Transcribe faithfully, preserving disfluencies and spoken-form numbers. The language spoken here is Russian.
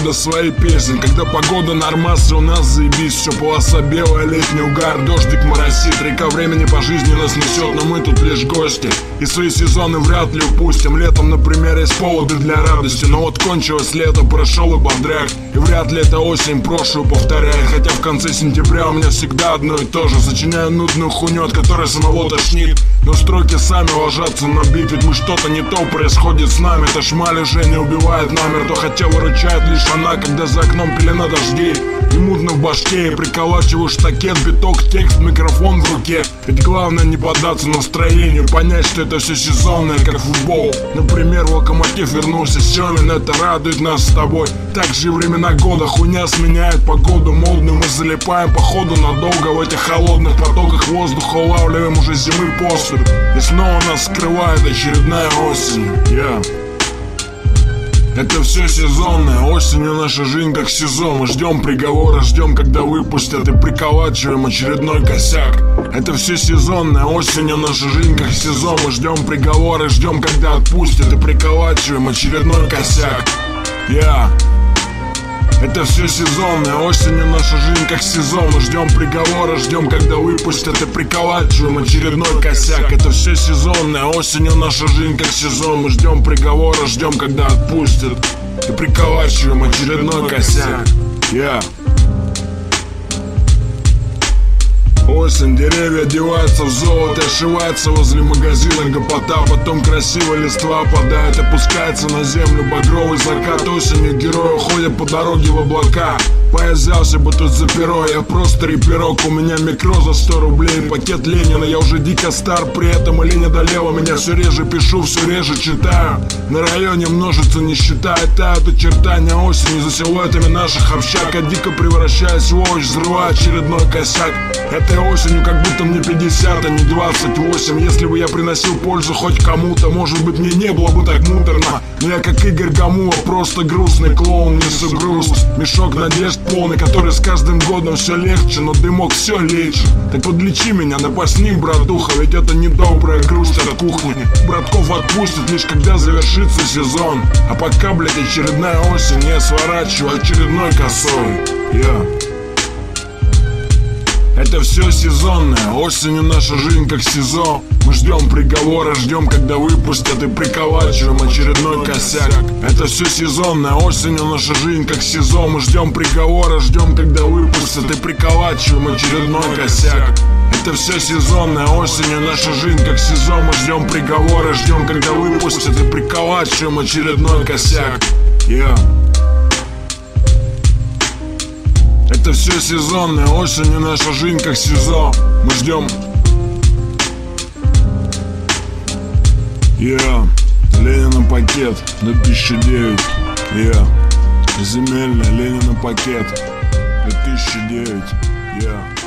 года свои песни. Когда погода нормас, у нас заебись. Все полоса белая, летний угар, дождик моросит. Река времени по жизни нас несет, но мы тут лишь гости. И свои сезоны вряд ли упустим. Летом, например, есть поводы для радости. Но вот кончилось лето, прошел и бодряк. И вряд ли это осень прошлую повторяет. Хотя в конце сентября у меня всегда одно и то же. Сочиняю нудную хуйню, от которой самого тошнит. Но строки сами ложатся на бит. Ведь мы что-то не то происходит с нами. Это шмаль уже не убивает намер. То хотя выручает лишь она, когда за окном пелена дождей. И мутно в башке, и приколачиваю штакет, биток, текст, микрофон в руке. Ведь главное не поддаться настроению, понять, что это все сезонное, как футбол. Например, Локомотив вернулся Семин, это радует нас с тобой. Так же и времена года, хуйня сменяет погоду. Модную мы залипаем походу надолго. В этих холодных потоках воздуха улавливаем уже зимы поступь. И снова нас скрывает очередная осень. Yeah. Это все сезонное, осенью наша жизнь как сезон. Мы ждем приговора, ждем, когда выпустят, и приколачиваем очередной косяк. Это все сезонное, осенью наша жизнь как сезон. Мы ждем приговора, ждем, когда отпустят, и приколачиваем очередной косяк. Я yeah. Это все сезонное, осенью наша жизнь как сезон. Мы ждем приговора, ждем, когда выпустят, и приколачиваем очередной косяк. Это все сезонное, осенью наша жизнь как сезон. Мы ждем приговора, ждем, когда отпустят, и приколачиваем очередной косяк. Я yeah. Осень, деревья одеваются в золото, ошивается возле магазина гопота. Потом красивая листва опадает, опускается на землю багровый закат. Осенью герои уходят по дороге в облака. Повязался бы тут за перо, я просто реперок. У меня микро за сто рублей, пакет Ленина. Я уже дико стар, при этом и лень одолела меня. Все реже пишу, все реже читаю. На районе множится нищета, и тают очертания осени за силуэтами наших общак. Я дико превращаюсь в овощ, взрываю очередной косяк. Этой осенью как будто мне пятьдесят, а не двадцать восемь. Если бы я приносил пользу хоть кому-то, может быть, мне не было бы так муторно. Но я как Игорь Гамула, просто грустный клоун, несу груз. Мешок надежд полный, который с каждым годом все легче, но дымок все лечит. Так подлечи меня, напасни, братуха, ведь это недобрая грусть от кухни. Братков отпустят лишь когда завершится сезон. А пока, блядь, очередная осень, я сворачиваю очередной косой. Yeah. Это все сезонное, осенью наша жизнь как сезон. Мы ждем приговора, ждем, когда выпустят, и приколачиваем очередной косяк. Это все сезонное, осенью наша жизнь как сезон. Мы ждем приговора, ждем, когда выпустят, и приколачиваем очередной косяк. Это все сезонное, осенью наша жизнь как сезон. Мы ждем приговора, ждем, когда выпустят, и приколачиваем очередной косяк. Yeah. Это все сезонное, осенью наша жизнь как сезон. Мы ждем. Я yeah. Ленина пакет до тысячи девять. Я yeah. Земельная Ленина пакет до тысячи девять. Я yeah.